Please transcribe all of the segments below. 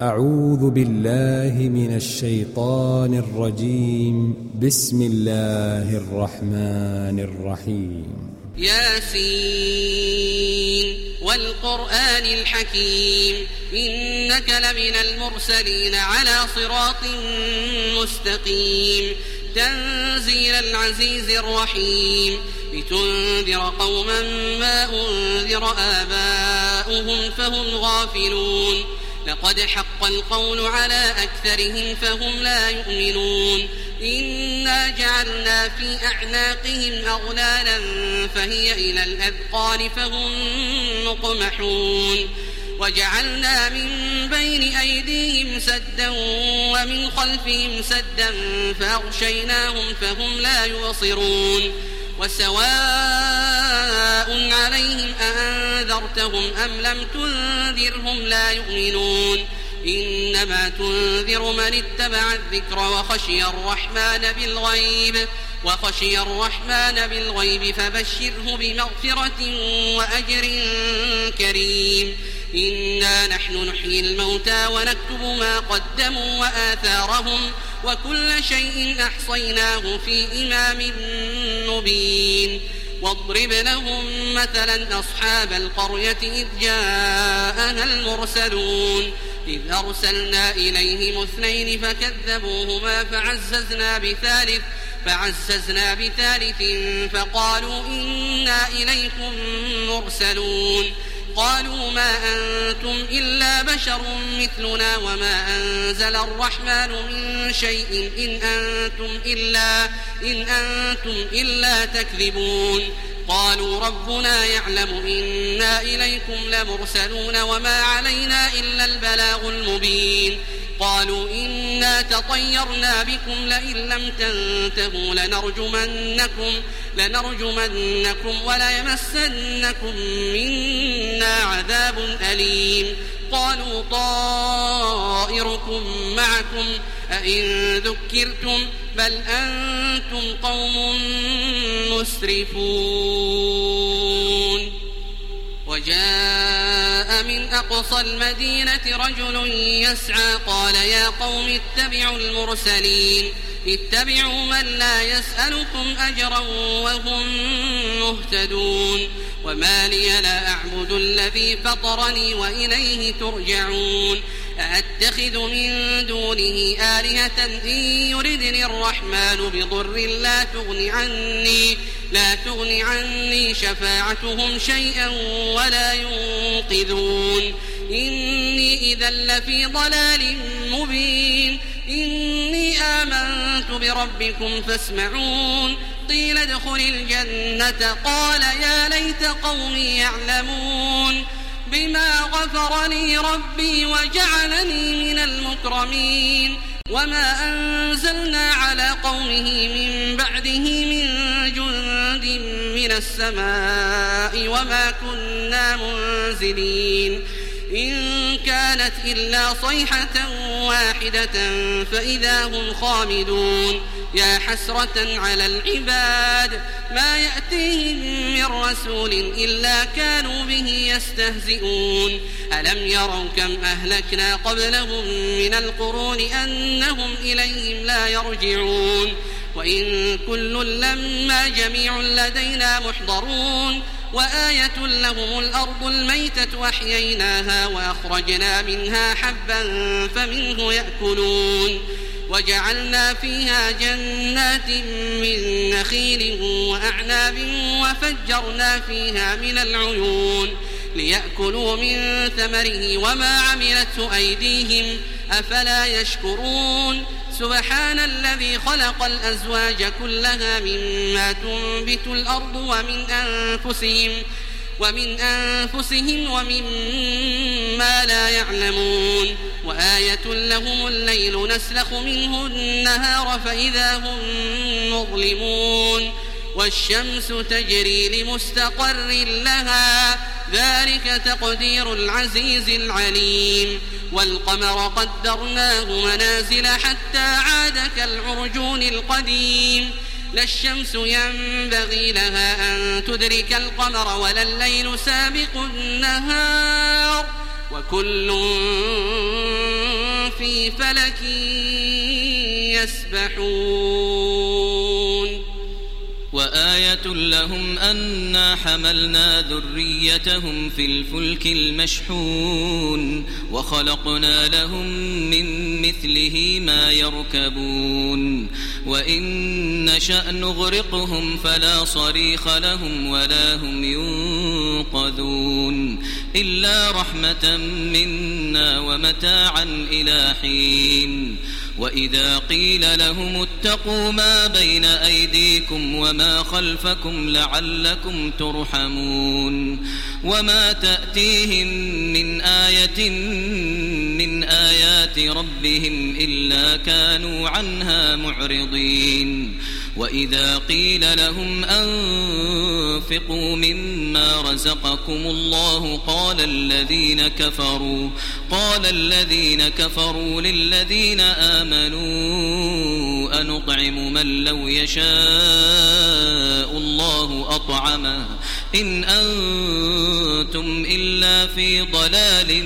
أعوذ بالله من الشيطان الرجيم. بسم الله الرحمن الرحيم. ياسين والقرآن الحكيم إنك لمن المرسلين على صراط مستقيم تنزيل العزيز الرحيم لتنذر قوما ما أنذر آباؤهم فهم غافلون لقد حق القول على أكثرهم فهم لا يؤمنون إنا جعلنا في أعناقهم أغلالا فهي إلى الأذقان فهم مقمحون وجعلنا من بين أيديهم سدا ومن خلفهم سدا فأغشيناهم فهم لا يبصرون وسواء عليهم أأنذرتهم أم لم تنذرهم لا يؤمنون إنما تنذر من اتبع الذكر وخشي الرحمن بالغيب فبشره بمغفرة وأجر كريم إنا نحن نحيي الموتى ونكتب ما قدموا وآثارهم وكل شيء أحصيناه في إمام مبين واضرب لهم مثلا أصحاب القرية إذ جاءها المرسلون إذ أرسلنا إليهم 2 فكذبوهما فعززنا بثالث فقالوا إنا إليكم مرسلون قالوا ما أنتم إلا بشر مثلنا وما أنزل الرحمن من شيء إن أنتم إلا تكذبون قالوا ربنا يعلم إنا إليكم لمرسلون وما علينا إلا البلاغ المبين قالوا إنا تطيرنا بكم لئن لم تنتهوا لنرجمنكم وليمسنكم منا عذاب أليم قالوا طائركم معكم أئن ذكرتم بل أنتم قوم مسرفون وجاء من أقصى المدينة رجل يسعى قال يا قوم اتبعوا المرسلين اتبعوا من لا يسألكم أجرا وهم مهتدون وما لي لا أعبد الذي فطرني وإليه ترجعون أأتخذ من دونه آلهة إن يردني الرحمن بضر لا تغن عني شفاعتهم شيئا ولا ينقذون إني إذا لفي ضلال مبين إني آمنت بربكم فاسمعون قيل ادخل الجنة قال يا ليت قومي يعلمون بما غفر لي ربي وجعلني من المكرمين وما أنزلنا على قومه من بعده من جند من السماء وما كنا منزلين إن كانت إلا صيحة واحدة فإذا هم خامدون يا حسرة على العباد ما يأتيهم من رسول إلا كانوا به يستهزئون ألم يروا كم أهلكنا قبلهم من القرون أنهم إليهم لا يرجعون وإن كل لما جميع لدينا محضرون وآية لهم الأرض الميتة أحييناها وأخرجنا منها حبا فمنه يأكلون وجعلنا فيها جنات من نخيل وأعناب وفجرنا فيها من العيون ليأكلوا من ثمره وما عملته أيديهم أفلا يشكرون سبحان الذي خلق الأزواج كلها مما تنبت الأرض ومن أنفسهم ومما لا يعلمون وآية لهم الليل نسلخ منه النهار فإذا هم مظلمون والشمس تجري لمستقر لها ذلك تقدير العزيز العليم والقمر قدرناه منازل حتى عاد كالعرجون القديم لا الشمس ينبغي لها أن تدرك القمر ولا الليل سابق النهار وكل في فلك يسبحون وآية لهم أنا حملنا ذريتهم في الفلك المشحون وخلقنا لهم من مثله ما يركبون وإن نشأ نغرقهم فلا صريخ لهم ولا هم ينقذون إلا رحمة منا ومتاعا إلى حين وإذا قيل لهم اتقوا ما بين أيديكم وما خلفكم لعلكم ترحمون وما تأتيهم من آية من آيات ربهم إلا كانوا عنها معرضين وإذا قيل لهم أنفقوا مما رزقكم الله قال الذين كفروا للذين آمنوا أنطعم من لو يشاء الله أطعمه إن أنتم إلا في ضلال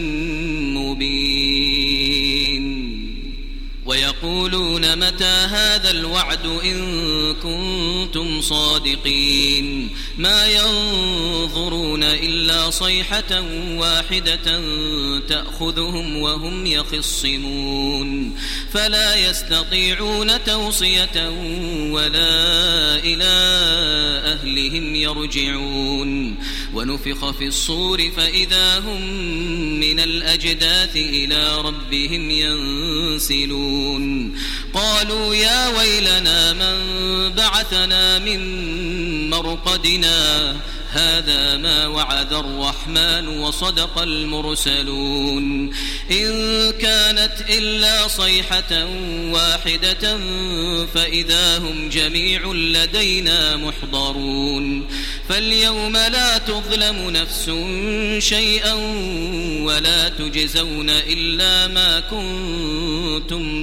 مبين ويقولون متى هذا الوعد إن كنتم صادقين ما ينظرون إلا صيحة واحدة تأخذهم وهم يخصمون فلا يستطيعون توصية ولا إلى أهلهم يرجعون ونفخ في الصور فإذا هم من الأجداث إلى ربهم ينسلون قالوا يا ويلنا من بعثنا من مرقدنا هذا ما وعد الرحمن وصدق المرسلون إن كانت إلا صيحة واحدة فإذا هم جميع لدينا محضرون فاليوم لا تظلم نفس شيئا ولا تجزون إلا ما كنتم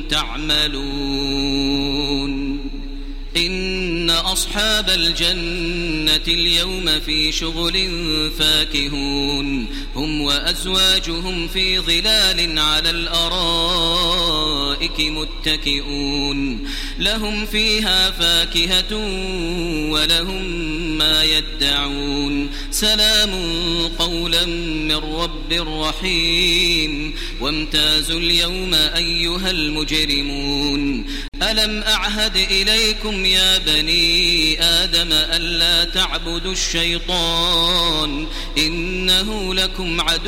تعملون إن أصحاب الجنة اليوم في شغل فاكهون هم وأزواجهم في ظلال على الأرائك متكئون لهم فيها فاكهة ولهم ما يدعون سلام قولا من رب رحيم وامتازوا اليوم أيها المجرمون ألم أعهد إليكم يا بني آدم ألا تعبدوا الشيطان إنه لكم عدو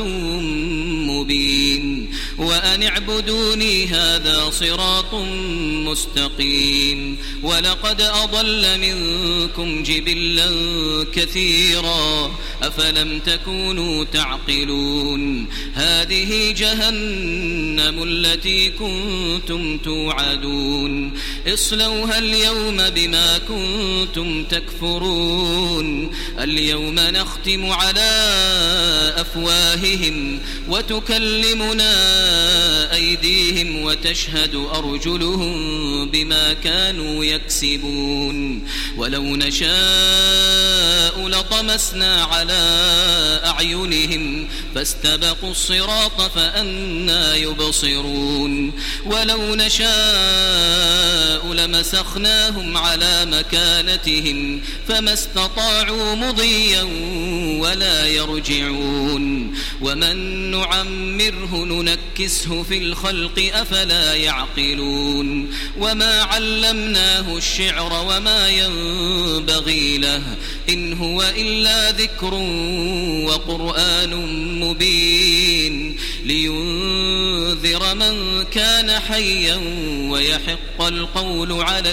مبين وأن اعبدوني هذا صراط مستقيم ولقد أضل منكم جبلا كثيرا أفلم تكونوا تعقلون هذه جهنم التي كنتم توعدون اصلوها اليوم بما كنتم تكفرون اليوم نختم على أفواههم وتكلمنا أيديهم وتشهد أرجلهم بما كانوا يكسبون ولو نشاء لطمسنا على أعينهم فاستبقوا الصراط فأنى يبصرون ولو نشاء لمسخناهم على مكانتهم فما استطاعوا مضيا ولا يرجعون ومن نعمره ننكسه في الخلق أفلا يعقلون وما علمناه الشعر وما ينبغي له إن هو إلا ذكر وقرآن مبين لينذر من كان حيا ويحق القول على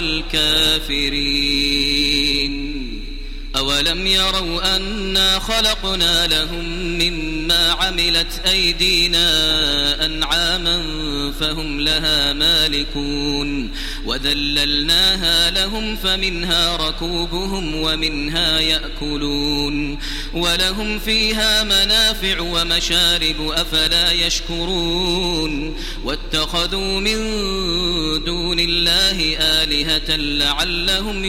الكافرين أولم يروا أنا خلقنا لهم مما عملت أيدينا أنعاما فهم لها مالكون وذللناها لهم فمنها ركوبهم ومنها يأكلون ولهم فيها منافع ومشارب أفلا يشكرون واتخذوا من دون الله آلهة لعلهم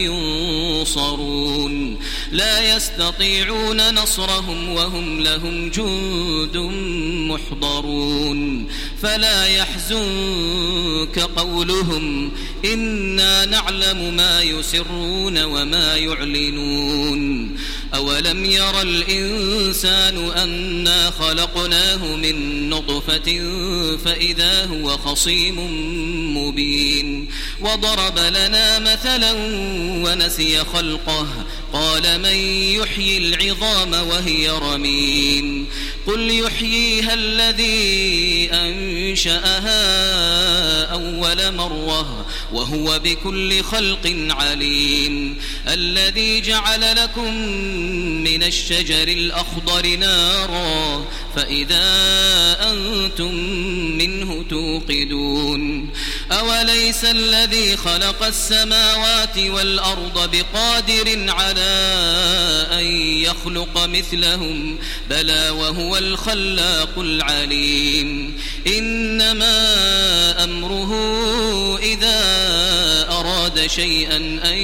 ينصرون لا يستطيعون نصرهم وهم لهم جند محضرون فلا يحزنك قولهم إنا نعلم ما يسرون وما يعلنون أولم ير الإنسان أنا خلقناه من نطفة فإذا هو خصيم مبين وضرب لنا مثلا ونسي خلقه قال من يحيي العظام وهي رميم قل يحييها الذي أنشأها أول مرة وهو بكل خلق عليم الذي جعل لكم من الشجر الأخضر نارا فإذا أنتم منه توقدون أوليس الذي خلق السماوات والأرض بقادر على أن يخلق مثلهم بلى وهو الخلاق العليم إنما أمره إذا أراد شيئا أن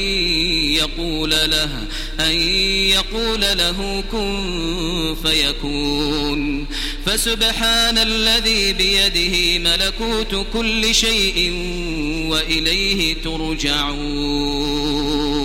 يقول له كن فيكون فسبحان الذي بيده ملكوت كل شيء وإليه ترجعون